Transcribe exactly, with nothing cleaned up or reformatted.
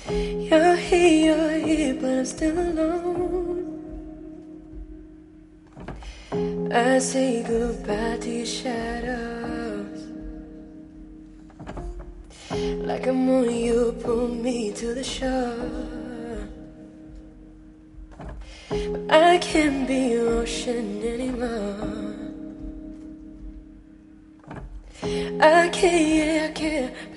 You're here, you're here, but I'm still alone. I say goodbye to your shadows. Like a moon, you pull me to the shore. But I can't be your ocean anymore. I can't, yeah, I can't